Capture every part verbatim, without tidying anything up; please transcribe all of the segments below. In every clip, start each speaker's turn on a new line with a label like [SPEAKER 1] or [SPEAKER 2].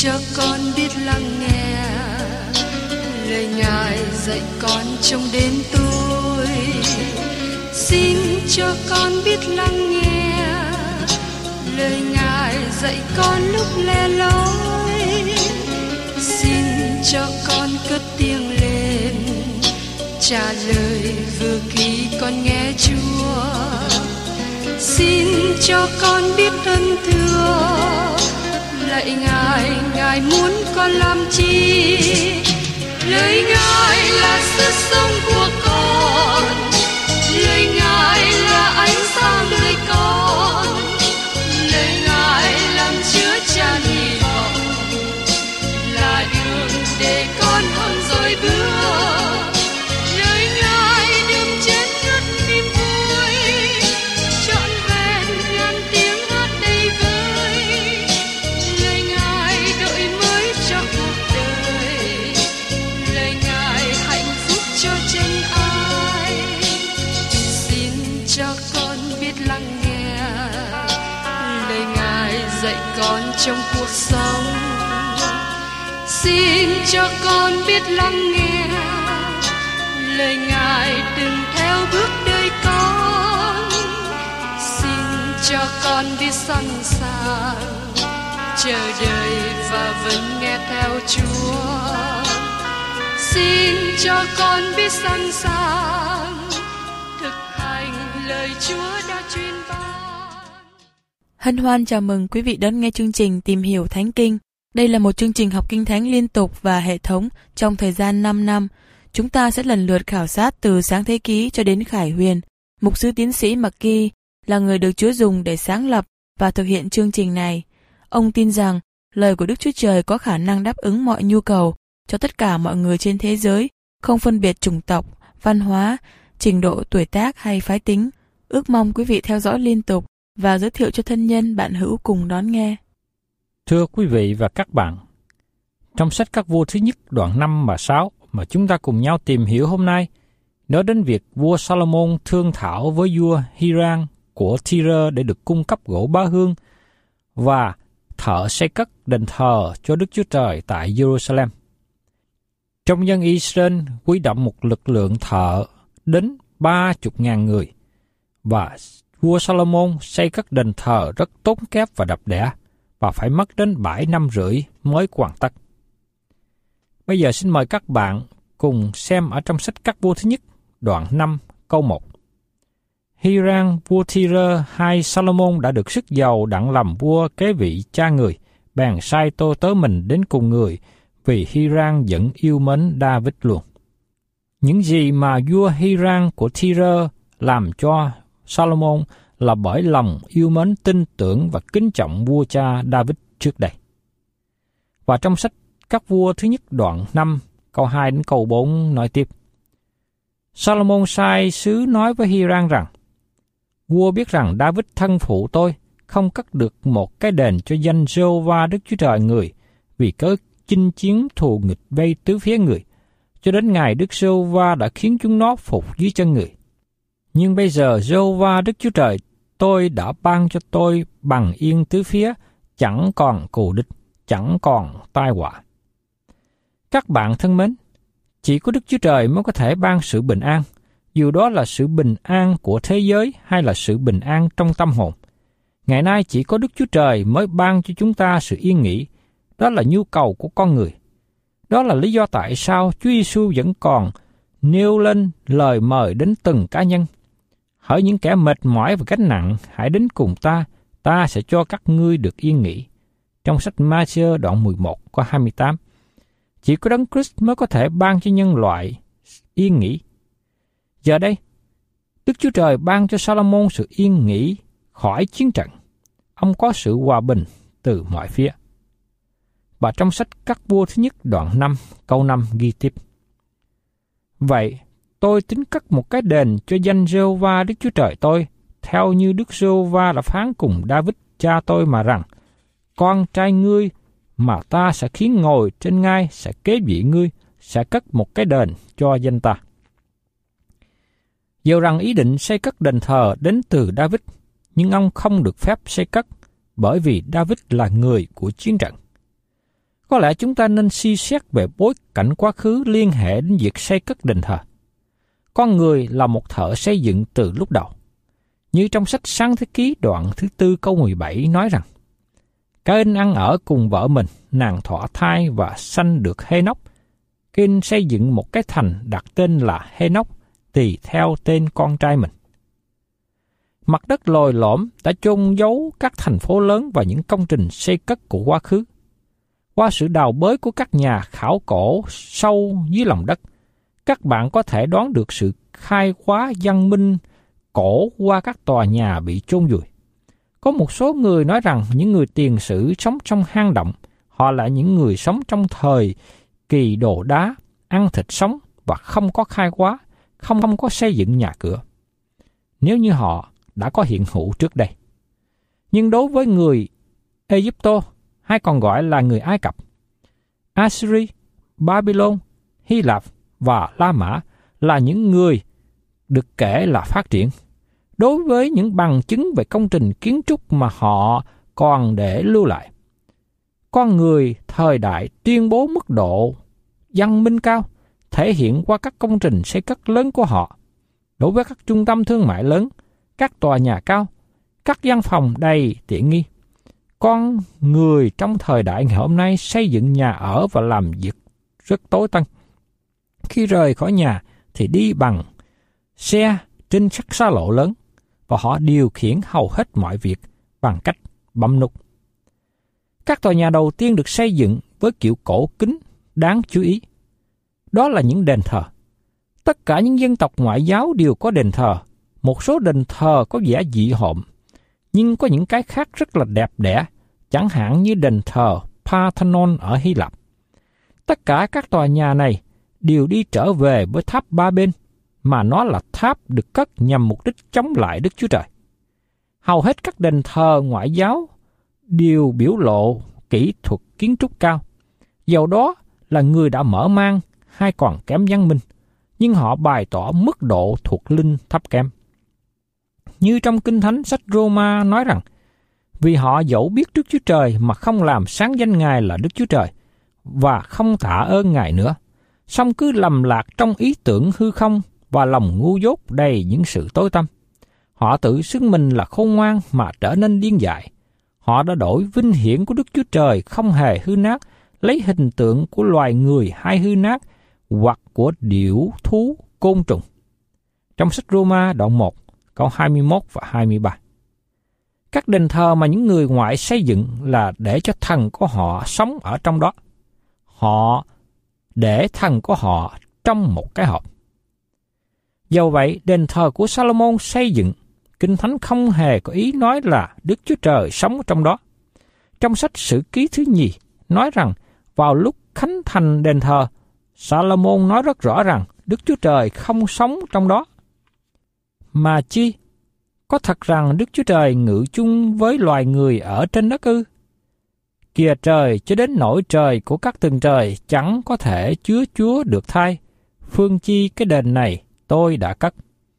[SPEAKER 1] cho con biết lắng nghe lời Ngài dạy con trong đêm tối. Xin cho con biết lắng nghe lời Ngài dạy con lúc lẻ loi. Xin cho con cất tiếng lên trả lời vừa khi con nghe Chúa. Xin cho con biết ơn thưa lạy Ngài, Ngài muốn con làm chi? Lời Ngài là sức sống của con, lời Ngài là ánh sáng đời con, lời Ngài làm chứa chan hy vọng, là đường để con hơn rồi bước. Lời Ngài đừng chết ngất niềm vui, trọn vẹn ngàn tiếng hát đầy vơi. Lời Ngài đổi mới cho cuộc đời, lời Ngài hạnh phúc cho chân ai. Xin cho con biết lắng nghe lời Ngài dạy con trong cuộc sống. Xin cho con biết lắng nghe lời Ngài đừng theo bước đời con. Xin cho con biết sẵn sàng chờ đợi và vẫn nghe theo Chúa. Xin cho con biết sẵn sàng thực hành lời Chúa đã truyền ban.
[SPEAKER 2] Hân hoan chào mừng quý vị đón nghe chương trình Tìm hiểu Thánh Kinh. Đây là một chương trình học Kinh Thánh liên tục và hệ thống trong thời gian năm năm. Chúng ta sẽ lần lượt khảo sát từ Sáng Thế Ký cho đến Khải Huyền. Mục sư tiến sĩ McGee là người được Chúa dùng để sáng lập và thực hiện chương trình này. Ông tin rằng lời của Đức Chúa Trời có khả năng đáp ứng mọi nhu cầu cho tất cả mọi người trên thế giới, không phân biệt chủng tộc, văn hóa, trình độ tuổi tác hay phái tính. Ước mong quý vị theo dõi liên tục và giới thiệu cho thân nhân bạn hữu cùng đón nghe.
[SPEAKER 3] Thưa quý vị và các bạn, trong sách Các Vua thứ nhất đoạn năm và sáu mà chúng ta cùng nhau tìm hiểu hôm nay, nói đến việc vua Salomon thương thảo với vua Hiram của Tyre để được cung cấp gỗ bá hương và thợ xây cất đền thờ cho Đức Chúa Trời tại Jerusalem. Trong dân Israel huy động một lực lượng thợ đến ba chục ngàn người, và vua Salomon xây cất đền thờ rất tốn kém và đập đẽ, và phải mất đến bảy năm rưỡi mới hoàn tất. Bây giờ xin mời các bạn cùng xem ở trong sách Các Vua thứ nhất, đoạn năm, câu một. Hiram vua Tyre hay Salomon đã được sức giàu đặng làm vua kế vị cha người, bèn sai tôi tớ mình đến cùng người, vì Hiram vẫn yêu mến David luôn. Những gì mà vua Hiram của Tyre làm cho Salomon là bởi lòng yêu mến, tin tưởng và kính trọng vua cha David trước đây. Và trong sách Các Vua thứ nhất đoạn năm, câu hai đến câu bốn nói tiếp. Salomon sai sứ nói với Hiram rằng, vua biết rằng David thân phụ tôi không cất được một cái đền cho danh Giê-hô-va Đức Chúa Trời người, vì cớ chinh chiến thù nghịch vây tứ phía người, cho đến ngày Đức Giê-hô-va đã khiến chúng nó phục dưới chân người. Nhưng bây giờ Giê-hô-va Đức Chúa Trời tôi đã ban cho tôi bằng yên tứ phía, chẳng còn cù địch, chẳng còn tai họa. Các bạn thân mến, chỉ có Đức Chúa Trời mới có thể ban sự bình an, dù đó là sự bình an của thế giới hay là sự bình an trong tâm hồn. Ngày nay chỉ có Đức Chúa Trời mới ban cho chúng ta sự yên nghỉ, đó là nhu cầu của con người. Đó là lý do tại sao Chúa Giêsu vẫn còn nêu lên lời mời đến từng cá nhân. Hỡi những kẻ mệt mỏi và gánh nặng, hãy đến cùng ta, ta sẽ cho các ngươi được yên nghỉ. Trong sách Ma-thi-ơ đoạn mười một câu hai mươi tám. Chỉ có Đấng Christ mới có thể ban cho nhân loại yên nghỉ. Giờ đây, Đức Chúa Trời ban cho Salomon sự yên nghỉ khỏi chiến trận. Ông có sự hòa bình từ mọi phía. Và trong sách Các Vua thứ nhất đoạn năm, câu năm ghi tiếp. Vậy, tôi tính cất một cái đền cho danh Giê-hô-va Đức Chúa Trời tôi, theo như Đức Giê-hô-va đã phán cùng David cha tôi mà rằng, con trai ngươi mà ta sẽ khiến ngồi trên ngai sẽ kế vị ngươi, sẽ cất một cái đền cho danh ta. Dầu rằng ý định xây cất đền thờ đến từ David, nhưng ông không được phép xây cất, bởi vì David là người của chiến trận. Có lẽ chúng ta nên suy xét về bối cảnh quá khứ liên hệ đến việc xây cất đền thờ. Con người là một thợ xây dựng từ lúc đầu. Như trong sách Sáng Thế Ký đoạn thứ tư câu mười bảy nói rằng, Cain ăn ở cùng vợ mình, nàng thọ thai và sanh được Hê-nóc. Cain xây dựng một cái thành đặt tên là Hê-nóc, tùy theo tên con trai mình. Mặt đất lồi lõm đã chôn giấu các thành phố lớn và những công trình xây cất của quá khứ. Qua sự đào bới của các nhà khảo cổ sâu dưới lòng đất, các bạn có thể đoán được sự khai hóa văn minh cổ qua các tòa nhà bị chôn vùi. Có một số người nói rằng những người tiền sử sống trong hang động, họ là những người sống trong thời kỳ đồ đá, ăn thịt sống và không có khai hóa, không, không có xây dựng nhà cửa. Nếu như họ đã có hiện hữu trước đây. Nhưng đối với người Egypto, hay còn gọi là người Ai Cập, Assyria, Babylon, Hy Lạp và La Mã là những người được kể là phát triển. Đối với những bằng chứng về công trình kiến trúc mà họ còn để lưu lại, con người thời đại tuyên bố mức độ văn minh cao, thể hiện qua các công trình xây cất lớn của họ. Đối với các trung tâm thương mại lớn, các tòa nhà cao, các văn phòng đầy tiện nghi, con người trong thời đại ngày hôm nay xây dựng nhà ở và làm việc rất tối tân. Khi rời khỏi nhà thì đi bằng xe trên các xa lộ lớn, và họ điều khiển hầu hết mọi việc bằng cách bấm nút. Các tòa nhà đầu tiên được xây dựng với kiểu cổ kính đáng chú ý. Đó là những đền thờ. Tất cả những dân tộc ngoại giáo đều có đền thờ. Một số đền thờ có vẻ dị hợm, nhưng có những cái khác rất là đẹp đẽ, chẳng hạn như đền thờ Parthenon ở Hy Lạp. Tất cả các tòa nhà này đều đi trở về với tháp Ba Bên, mà nó là tháp được cất nhằm mục đích chống lại Đức Chúa Trời. Hầu hết các đền thờ ngoại giáo đều biểu lộ kỹ thuật kiến trúc cao. Dầu đó là người đã mở mang hay còn kém văn minh, nhưng họ bày tỏ mức độ thuộc linh thấp kém. Như trong Kinh Thánh sách Roma nói rằng, vì họ dẫu biết Đức Chúa Trời mà không làm sáng danh Ngài là Đức Chúa Trời, và không tạ ơn Ngài nữa, song cứ lầm lạc trong ý tưởng hư không và lòng ngu dốt đầy những sự tối tăm. Họ tự xưng mình là khôn ngoan mà trở nên điên dại. Họ đã đổi vinh hiển của Đức Chúa Trời không hề hư nát, lấy hình tượng của loài người hay hư nát, hoặc của điểu thú côn trùng. Trong sách Roma đoạn một, câu hai mươi mốt và hai mươi ba. Các đền thờ mà những người ngoại xây dựng là để cho thần của họ sống ở trong đó. Họ để thần của họ trong một cái hộp. Do vậy, đền thờ của Salomon xây dựng, Kinh Thánh không hề có ý nói là Đức Chúa Trời sống trong đó. Trong sách Sử Ký thứ nhì nói rằng vào lúc khánh thành đền thờ, Salomon nói rất rõ rằng Đức Chúa Trời không sống trong đó. Mà chi? Có thật rằng Đức Chúa Trời ngự chung với loài người ở trên đất ư? Kìa trời, cho đến nỗi trời của các tầng trời chẳng có thể chứa Chúa được thay. Phương chi cái đền này tôi đã cất.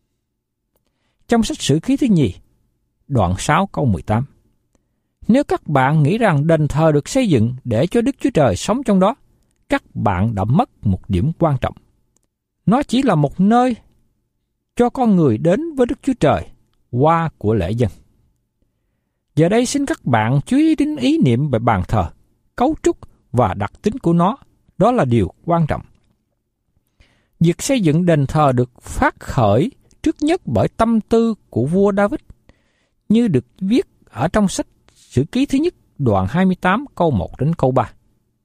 [SPEAKER 3] Trong sách Sử Ký thứ nhì, đoạn sáu câu mười tám. Nếu các bạn nghĩ rằng đền thờ được xây dựng để cho Đức Chúa Trời sống trong đó, các bạn đã mất một điểm quan trọng. Nó chỉ là một nơi cho con người đến với Đức Chúa Trời qua của lễ dân. Giờ đây xin các bạn chú ý đến ý niệm về bàn thờ, cấu trúc và đặc tính của nó. Đó là điều quan trọng. Việc xây dựng đền thờ được phát khởi trước nhất bởi tâm tư của vua David, như được viết ở trong sách Sử Ký thứ nhất đoạn hai mươi tám câu một đến câu ba.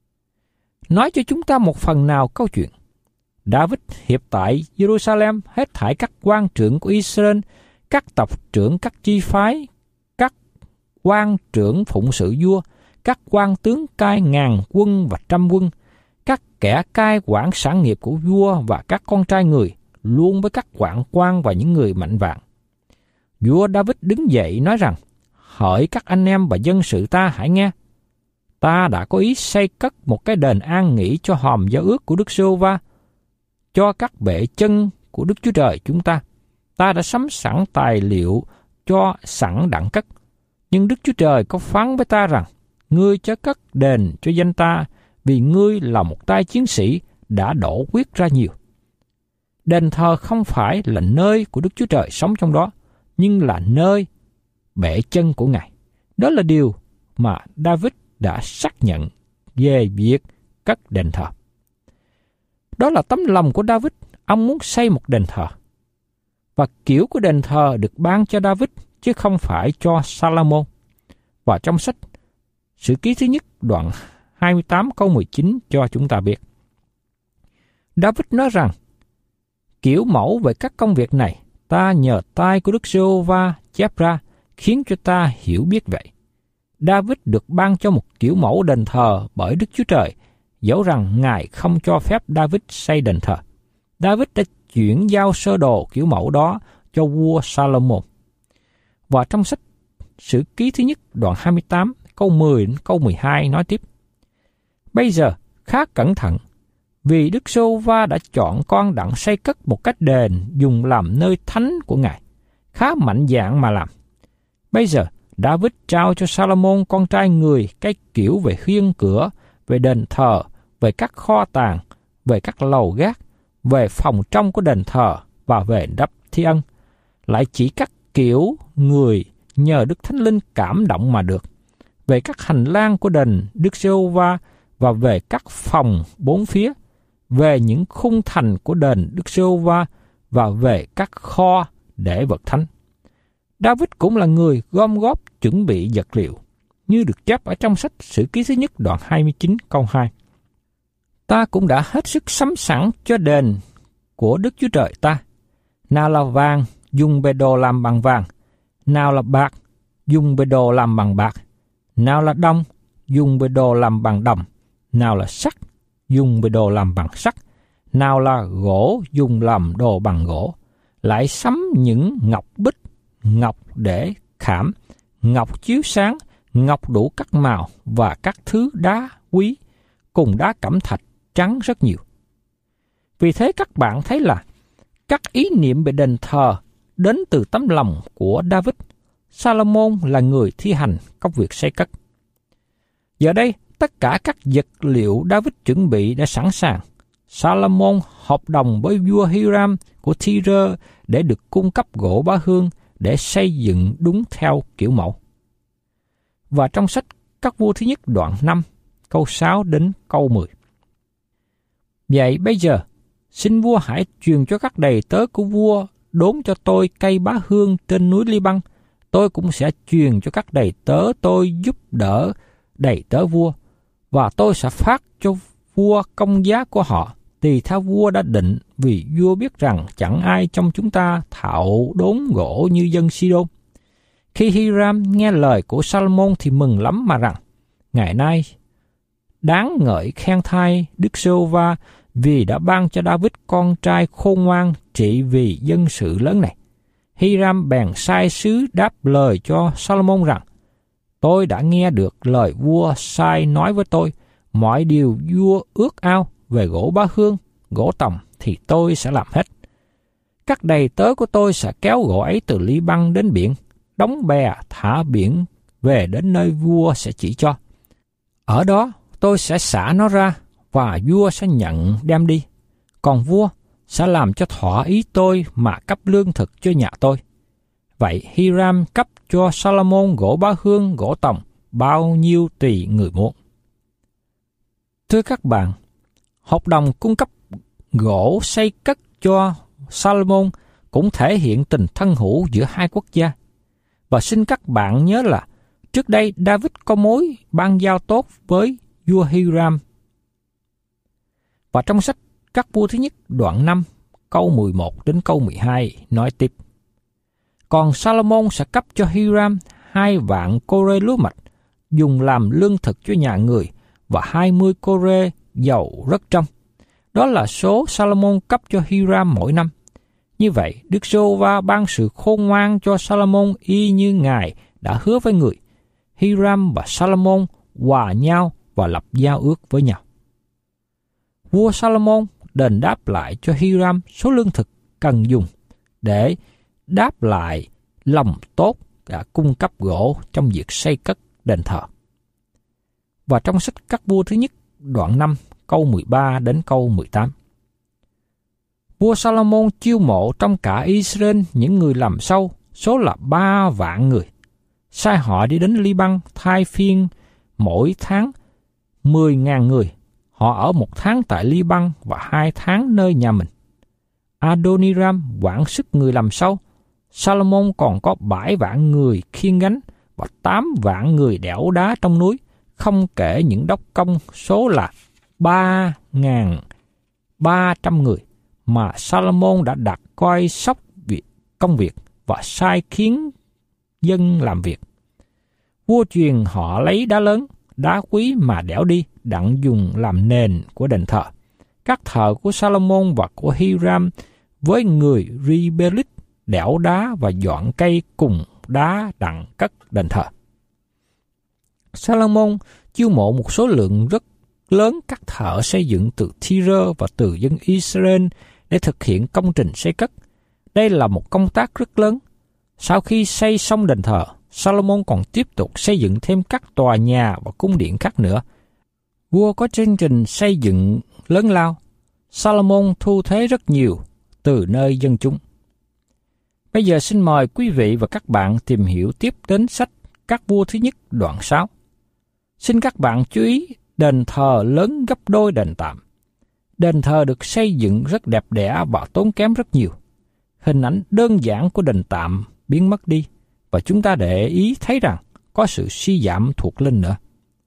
[SPEAKER 3] Nói cho chúng ta một phần nào câu chuyện. David hiệp tại Jerusalem hết thảy các quan trưởng của Israel, các tộc trưởng các chi phái, các quan trưởng phụng sự vua, các quan tướng cai ngàn quân và trăm quân, các kẻ cai quản sản nghiệp của vua và các con trai người, luôn với các quản quan và những người mạnh vạn. Vua David đứng dậy nói rằng, hỡi các anh em và dân sự ta hãy nghe. Ta đã có ý xây cất một cái đền an nghỉ cho hòm giao ước của Đức Giê-hô-va, cho các bệ chân của Đức Chúa Trời chúng ta. Ta đã sắm sẵn tài liệu cho sẵn đặng cất. Nhưng Đức Chúa Trời có phán với ta rằng, ngươi chớ cất đền cho danh ta, vì ngươi là một tay chiến sĩ đã đổ huyết ra nhiều. Đền thờ không phải là nơi của Đức Chúa Trời sống trong đó, nhưng là nơi bệ chân của Ngài. Đó là điều mà David đã xác nhận về việc cất đền thờ. Đó là tấm lòng của David, ông muốn xây một đền thờ. Và kiểu của đền thờ được ban cho David, chứ không phải cho Salomon. Và trong sách Sử Ký thứ nhất đoạn hai mươi tám câu mười chín cho chúng ta biết. David nói rằng, kiểu mẫu về các công việc này, ta nhờ tay của Đức Giê-hô-va chép ra, khiến cho ta hiểu biết vậy. David được ban cho một kiểu mẫu đền thờ bởi Đức Chúa Trời, dẫu rằng Ngài không cho phép David xây đền thờ. David đã chuyển giao sơ đồ kiểu mẫu đó cho vua Salomon. Và trong sách Sử Ký thứ nhất đoạn hai mươi tám câu mười đến câu mười hai nói tiếp: Bây giờ khá cẩn thận, vì Đức Giê-hô-va đã chọn con đặng xây cất một cái đền dùng làm nơi thánh của Ngài, khá mạnh dạn mà làm. Bây giờ David trao cho Salomon con trai người cái kiểu về hiên cửa, về đền thờ, về các kho tàng, về các lầu gác, về phòng trong của đền thờ và về đắp thi ân, lại chỉ các kiểu người nhờ Đức Thánh Linh cảm động mà được, về các hành lang của đền Đức Giê-hô-va và về các phòng bốn phía, về những khung thành của đền Đức Giê-hô-va và về các kho để vật thánh. David cũng là người gom góp chuẩn bị vật liệu, như được chép ở trong sách Sử Ký thứ nhất đoạn hai mươi chín câu hai. Ta cũng đã hết sức sắm sẵn cho đền của Đức Chúa Trời ta, nào là vàng dùng bề đồ làm bằng vàng, nào là bạc dùng bề đồ làm bằng bạc, nào là đồng dùng bề đồ làm bằng đồng, nào là sắt dùng bề đồ làm bằng sắt, nào là gỗ dùng làm đồ bằng gỗ, lại sắm những ngọc bích, ngọc để khảm, ngọc chiếu sáng, ngọc đủ các màu và các thứ đá quý, cùng đá cẩm thạch trắng rất nhiều. Vì thế các bạn thấy là các ý niệm về đền thờ đến từ tấm lòng của David. Salomon là người thi hành công việc xây cất. Giờ đây, tất cả các vật liệu David chuẩn bị đã sẵn sàng. Salomon hợp đồng với vua Hiram của Tyre để được cung cấp gỗ bá hương để xây dựng đúng theo kiểu mẫu. Và trong sách Các Vua thứ nhất đoạn năm, câu sáu đến câu mười. Vậy bây giờ, xin vua hãy truyền cho các đầy tớ của vua đốn cho tôi cây bá hương trên núi Li-băng. Tôi cũng sẽ truyền cho các đầy tớ tôi giúp đỡ đầy tớ vua, và tôi sẽ phát cho vua công giá của họ, tùy theo vua đã định, vì vua biết rằng chẳng ai trong chúng ta thạo đốn gỗ như dân Si-đôn. Khi Hiram nghe lời của Salomon thì mừng lắm mà rằng, ngày nay đáng ngợi khen thai Đức Giê-hô-va vì đã ban cho David con trai khôn ngoan trị vì dân sự lớn này. Hiram bèn sai sứ đáp lời cho Salomon rằng, tôi đã nghe được lời vua sai nói với tôi, mọi điều vua ước ao về gỗ bá hương, gỗ tòng thì tôi sẽ làm hết. Các đầy tớ của tôi sẽ kéo gỗ ấy từ Li-băng đến biển, đóng bè thả biển về đến nơi vua sẽ chỉ cho. Ở đó tôi sẽ xả nó ra và vua sẽ nhận đem đi. Còn vua sẽ làm cho thỏa ý tôi mà cấp lương thực cho nhà tôi. Vậy Hiram cấp cho Salomon gỗ bá hương, gỗ tòng, bao nhiêu tùy người muốn. Thưa các bạn, hợp đồng cung cấp gỗ xây cất cho Salomon cũng thể hiện tình thân hữu giữa hai quốc gia. Và xin các bạn nhớ là trước đây David có mối ban giao tốt với vua Hiram. Và trong sách Các Vua thứ nhất đoạn năm câu mười một đến câu mười hai nói tiếp: Còn Salomon sẽ cấp cho Hiram hai vạn cô-rê lúa mạch dùng làm lương thực cho nhà người và hai mươi cô-rê dầu rất trong. Đó là số Salomon cấp cho Hiram mỗi năm. Như vậy, Đức Giê-hô-va ban sự khôn ngoan cho Salomon y như Ngài đã hứa với người. Hiram và Salomon hòa nhau và lập giao ước với nhau. Vua Salomon đền đáp lại cho Hiram số lương thực cần dùng để đáp lại lòng tốt đã cung cấp gỗ trong việc xây cất đền thờ. Và trong sách Các Vua thứ nhất đoạn năm câu mười ba đến câu mười tám. Vua Salomon chiêu mộ trong cả Israel những người làm sâu, số là ba vạn người. Sai họ đi đến Li-băng thay phiên mỗi tháng mười ngàn người. Họ ở một tháng tại Li-băng và hai tháng nơi nhà mình. Adoniram quản sức người làm sâu. Salomon còn có bảy vạn người khiêng gánh và tám vạn người đẽo đá trong núi, không kể những đốc công số là ba ngàn ba trăm người mà Salomon đã đặt coi sóc việc công việc và sai khiến dân làm việc. Vua truyền họ lấy đá lớn, đá quý mà đẽo đi, đặng dùng làm nền của đền thờ. Các thợ của Salomon và của Hiram với người Ribelit đẽo đá và dọn cây cùng đá đặng cất đền thờ. Salomon chiêu mộ một số lượng rất lớn các thợ xây dựng từ Tyre và từ dân Israel để thực hiện công trình xây cất. Đây là một công tác rất lớn. Sau khi xây xong đền thờ, Salomon còn tiếp tục xây dựng thêm các tòa nhà và cung điện khác nữa. Vua có chương trình xây dựng lớn lao. Salomon thu thế rất nhiều từ nơi dân chúng. Bây giờ xin mời quý vị và các bạn tìm hiểu tiếp đến sách Các Vua thứ nhất đoạn sáu. Xin các bạn chú ý đền thờ lớn gấp đôi đền tạm. Đền thờ được xây dựng rất đẹp đẽ và tốn kém rất nhiều. Hình ảnh đơn giản của đền tạm biến mất đi và chúng ta để ý thấy rằng có sự suy giảm thuộc linh nữa.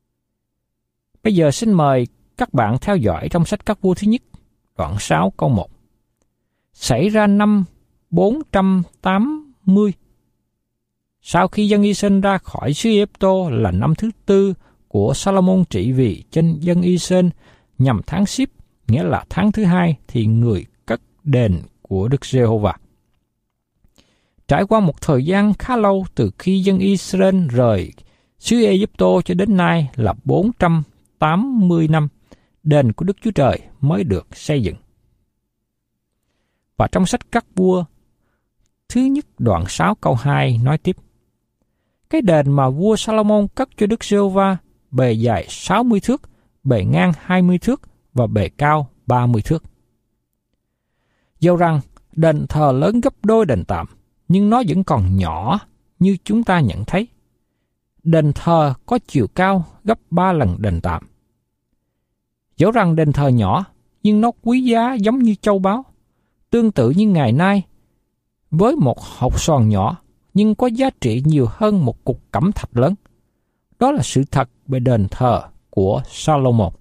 [SPEAKER 3] Bây giờ xin mời các bạn theo dõi trong sách Các Vua thứ nhất đoạn sáu câu một. Xảy ra năm bốn trăm tám mươi, sau khi dân Israel ra khỏi xứ Ê-bô là năm thứ tư của Salomon trị vì trên dân Israel nhằm tháng Síp, nghĩa là tháng thứ hai, thì người cất đền của Đức Giê-hô-va. Trải qua một thời gian khá lâu từ khi dân Israel rời xứ Ê-gipt-tô cho đến nay là bốn trăm tám mươi năm, đền của Đức Chúa Trời mới được xây dựng. Và trong sách Các Vua thứ nhất đoạn sáu câu hai nói tiếp: Cái đền mà vua Salomon cất cho Đức Giê-hô-va bề dài sáu mươi thước, bề ngang hai mươi thước và bề cao ba mươi thước. Dẫu rằng đền thờ lớn gấp đôi đền tạm, nhưng nó vẫn còn nhỏ như chúng ta nhận thấy. Đền thờ có chiều cao gấp ba lần đền tạm. Dẫu rằng đền thờ nhỏ, nhưng nó quý giá giống như châu báu. Tương tự như ngày nay, với một hột xoàn nhỏ, nhưng có giá trị nhiều hơn một cục cẩm thạch lớn. Đó là sự thật về đền thờ của Salomon.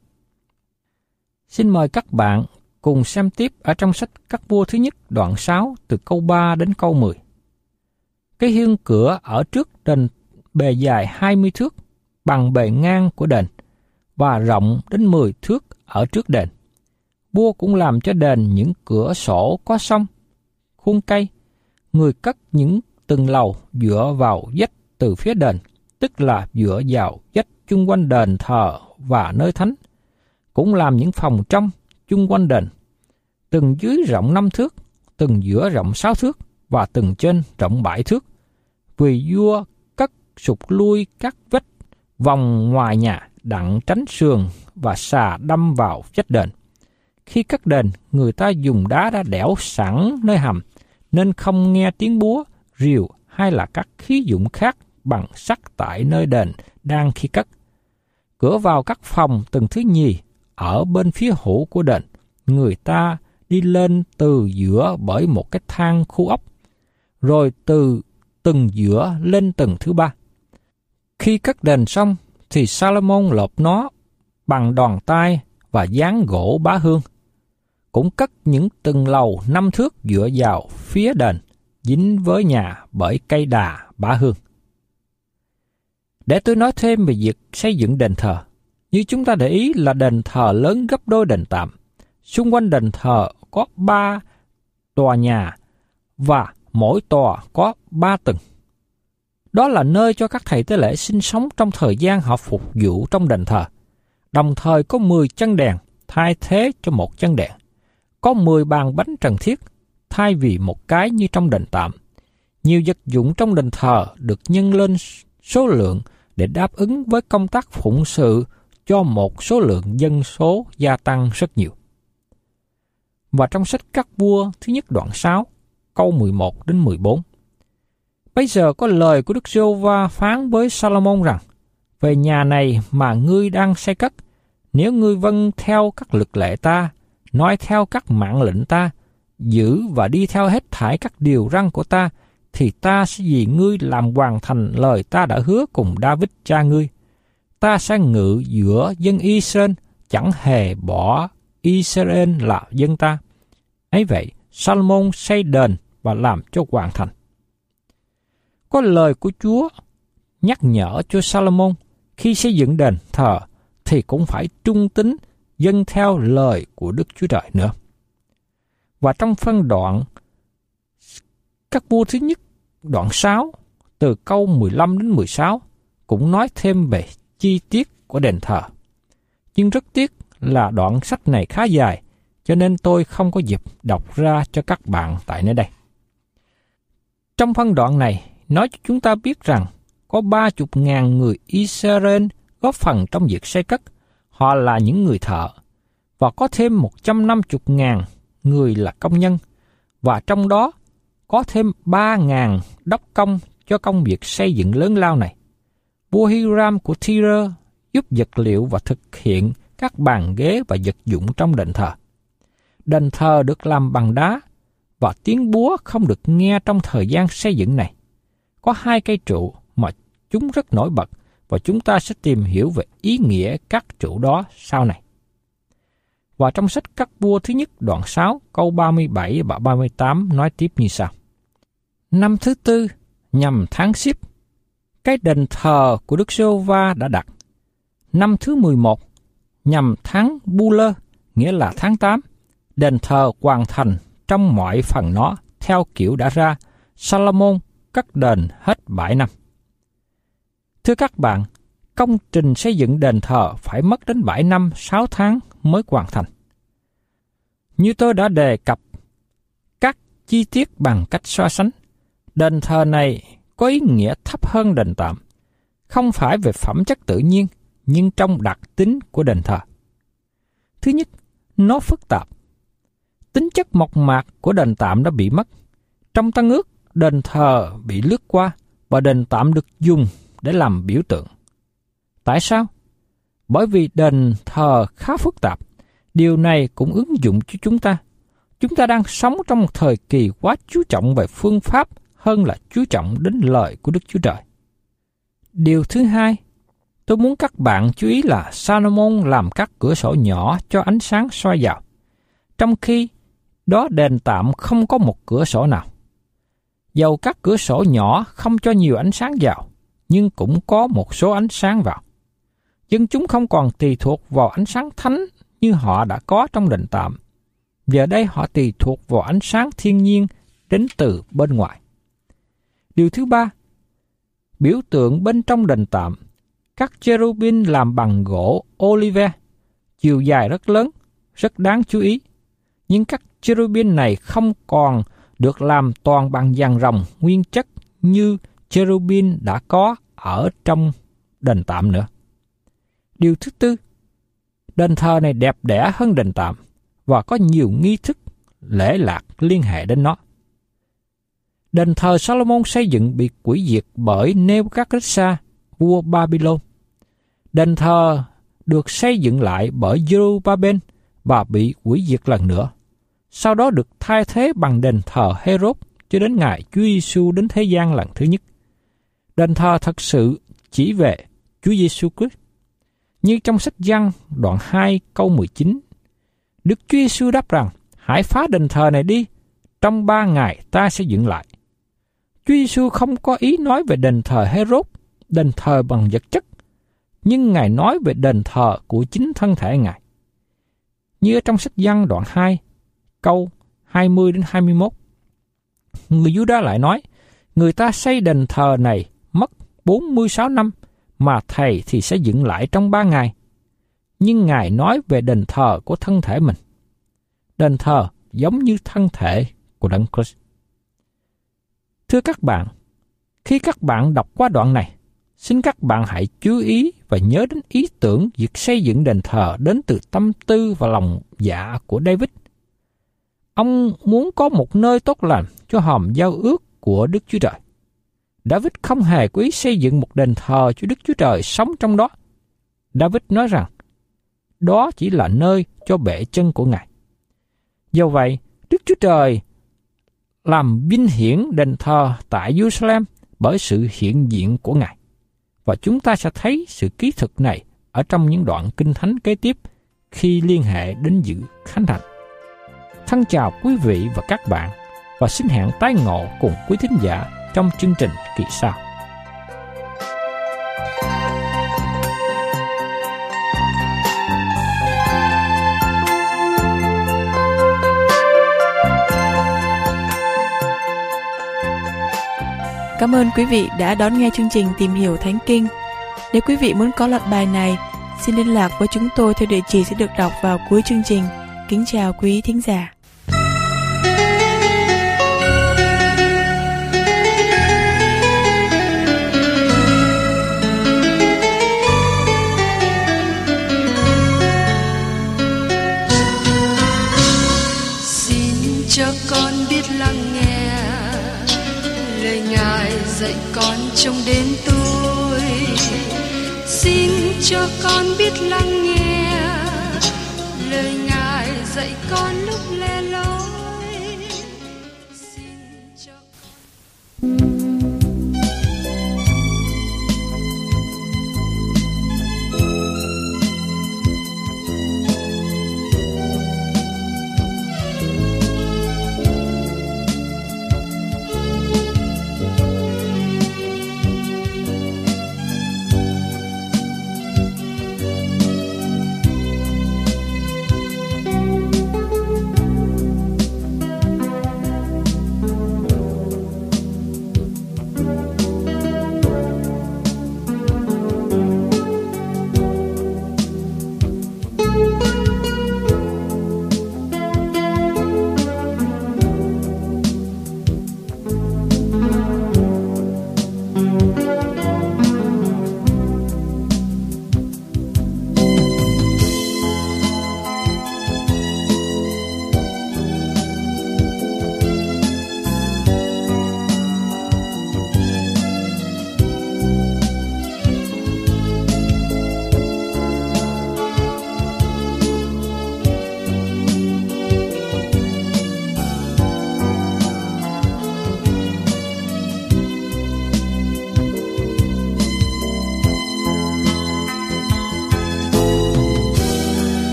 [SPEAKER 3] Xin mời các bạn cùng xem tiếp ở trong sách Các Vua thứ nhất đoạn sáu từ câu ba đến câu mười. Cái hiên cửa ở trước đền bề dài hai mươi thước bằng bề ngang của đền và rộng đến mười thước ở trước đền. Vua cũng làm cho đền những cửa sổ có song, khuôn cây. Người cất những tầng lầu dựa vào vách từ phía đền, tức là dựa vào vách chung quanh đền thờ và nơi thánh. Cũng làm những phòng trong chung quanh đền, tầng dưới rộng năm thước, tầng giữa rộng sáu thước và tầng trên rộng bảy thước. Vì vua cất sụt lui các vách vòng ngoài nhà đặng tránh sườn và xà đâm vào vách đền. Khi cất đền, người ta dùng đá đã đẽo sẵn nơi hầm, nên không nghe tiếng búa, rìu hay là các khí dụng khác bằng sắt tại nơi đền đang khi cất. Cửa vào các phòng tầng thứ nhì ở bên phía hữu của đền, người ta đi lên từ giữa bởi một cái thang khu ốc, rồi từ tầng giữa lên tầng thứ ba. Khi cất đền xong, thì Salomon lợp nó bằng đòn tay và dán gỗ bá hương. Cũng cất những tầng lầu năm thước dựa vào phía đền, dính với nhà bởi cây đà bá hương. Để tôi nói thêm về việc xây dựng đền thờ, như chúng ta để ý là đền thờ lớn gấp đôi đền tạm. Xung quanh đền thờ có ba tòa nhà và mỗi tòa có ba tầng. Đó là nơi cho các thầy tế lễ sinh sống trong thời gian họ phục vụ trong đền thờ. Đồng thời có mười chân đèn thay thế cho một chân đèn. Có mười bàn bánh trần thiết thay vì một cái như trong đền tạm. Nhiều vật dụng trong đền thờ được nhân lên số lượng để đáp ứng với công tác phụng sự cho một số lượng dân số gia tăng rất nhiều. Và trong sách Các Vua thứ nhất đoạn sáu, câu mười một đến mười bốn. Bây giờ có lời của Đức Giê-hô-va phán với Sa-lô-môn rằng: về nhà này mà ngươi đang xây cất, nếu ngươi vâng theo các luật lệ ta, nói theo các mạng lệnh ta, giữ và đi theo hết thảy các điều răn của ta, thì ta sẽ vì ngươi làm hoàn thành lời ta đã hứa cùng David cha ngươi. Ta sẽ ngự giữa dân Israel, chẳng hề bỏ Israel là dân ta. Ấy vậy, Sa-lô-môn xây đền và làm cho hoàn thành. Có lời của Chúa nhắc nhở cho Sa-lô-môn khi xây dựng đền thờ thì cũng phải trung tín dâng theo lời của Đức Chúa Trời nữa. Và trong phân đoạn Các Vua thứ nhất đoạn sáu từ câu mười lăm đến mười sáu cũng nói thêm về chi tiết của đền thờ. Nhưng rất tiếc là đoạn sách này khá dài, cho nên tôi không có dịp đọc ra cho các bạn tại nơi đây. Trong phân đoạn này nói cho chúng ta biết rằng có ba chục ngàn người Israel góp phần trong việc xây cất. Họ là những người thợ, và có thêm một trăm năm mươi ngàn người là công nhân, và trong đó có thêm ba ngàn đốc công cho công việc xây dựng lớn lao này. Vua Hiram của Tyre giúp vật liệu và thực hiện các bàn ghế và vật dụng trong đền thờ. Đền thờ được làm bằng đá, và tiếng búa không được nghe trong thời gian xây dựng này. Có hai cây trụ mà chúng rất nổi bật, và chúng ta sẽ tìm hiểu về ý nghĩa các trụ đó sau này. Và trong sách Các Vua thứ nhất đoạn sáu câu ba mươi bảy và ba mươi tám nói tiếp như sau. Năm thứ tư nhằm tháng Síp, cái đền thờ của Đức Giê-hô-va đã đặt. Năm thứ mười một nhằm tháng Bu-lơ, nghĩa là tháng tám, đền thờ hoàn thành trong mọi phần nó theo kiểu đã ra. Sa-lô-môn cất đền hết bảy năm. Thưa các bạn, công trình xây dựng đền thờ phải mất đến bảy năm sáu tháng mới hoàn thành. Như tôi đã đề cập các chi tiết bằng cách so sánh, đền thờ này có ý nghĩa thấp hơn đền tạm, không phải về phẩm chất tự nhiên, nhưng trong đặc tính của đền thờ. Thứ nhất, nó phức tạp. Tính chất mộc mạc của đền tạm đã bị mất. Trong Tân Ước, đền thờ bị lướt qua và đền tạm được dùng để làm biểu tượng. Tại sao? Bởi vì đền thờ khá phức tạp. Điều này cũng ứng dụng cho chúng ta. Chúng ta đang sống trong một thời kỳ quá chú trọng về phương pháp hơn là chú trọng đến lời của Đức Chúa Trời. Điều thứ hai, tôi muốn các bạn chú ý là Sa-lô-môn làm các cửa sổ nhỏ cho ánh sáng soi vào, trong khi đó đền tạm không có một cửa sổ nào. Dầu các cửa sổ nhỏ không cho nhiều ánh sáng vào, nhưng cũng có một số ánh sáng vào. Nhưng chúng không còn tùy thuộc vào ánh sáng thánh như họ đã có trong đền tạm. Giờ đây họ tùy thuộc vào ánh sáng thiên nhiên đến từ bên ngoài. Điều thứ ba, biểu tượng bên trong đền tạm. Các cherubin làm bằng gỗ olive, chiều dài rất lớn, rất đáng chú ý. Nhưng các cherubin này không còn được làm toàn bằng vàng ròng nguyên chất như cherubin đã có ở trong đền tạm nữa. Điều thứ tư, đền thờ này đẹp đẽ hơn đền tạm và có nhiều nghi thức lễ lạc liên hệ đến nó. Đền thờ Sa-lô-môn xây dựng bị hủy diệt bởi Nê-bu-cát-nê-sa, vua Babylon. Đền thờ được xây dựng lại bởi Giê-ru-ba-bên và bị hủy diệt lần nữa. Sau đó được thay thế bằng đền thờ Hê-rốt cho đến ngày Chúa Giêsu đến thế gian lần thứ nhất. Đền thờ thật sự chỉ về Chúa Giêsu Christ. Như trong sách Giăng đoạn hai câu mười chín, Đức Chúa Giêsu đáp rằng: hãy phá đền thờ này đi, trong ba ngày ta sẽ dựng lại. Chúa Giêsu không có ý nói về đền thờ Hê-rốt, đền thờ bằng vật chất, nhưng Ngài nói về đền thờ của chính thân thể Ngài. Như ở trong sách Giăng đoạn hai, câu hai mươi đến hai mươi mốt. Người Giu-đa lại nói: người ta xây đền thờ này mất bốn mươi sáu năm, mà Thầy thì sẽ dựng lại trong ba ngày. Nhưng Ngài nói về đền thờ của thân thể mình. Đền thờ giống như thân thể của Đấng Christ. Thưa các bạn, khi các bạn đọc qua đoạn này, Xin các bạn hãy chú ý và nhớ đến ý tưởng việc xây dựng đền thờ đến từ tâm tư và lòng dạ của David. Ông muốn có một nơi tốt lành cho hòm giao ước của Đức Chúa Trời. David không hề có ý xây dựng một đền thờ cho Đức Chúa Trời sống trong đó. David nói rằng, đó chỉ là nơi cho bệ chân của Ngài. Do vậy, Đức Chúa Trời làm vinh hiển đền thờ tại Jerusalem bởi sự hiện diện của Ngài. Và chúng ta sẽ thấy sự ký thực này ở trong những đoạn kinh thánh kế tiếp khi liên hệ đến dự Khánh Thành. Thân chào quý vị và các bạn, và xin hẹn tái ngộ cùng quý thính giả trong chương trình kỳ sau.
[SPEAKER 2] Cảm ơn quý vị đã đón nghe chương trình Tìm Hiểu Thánh Kinh. Nếu quý vị muốn có loạt bài này, xin liên lạc với chúng tôi theo địa chỉ sẽ được đọc vào cuối chương trình. Kính chào quý thính giả.
[SPEAKER 1] Xin cho con biết lắng nghe lời Ngài dạy con trong đêm tối. Xin cho con biết lắng nghe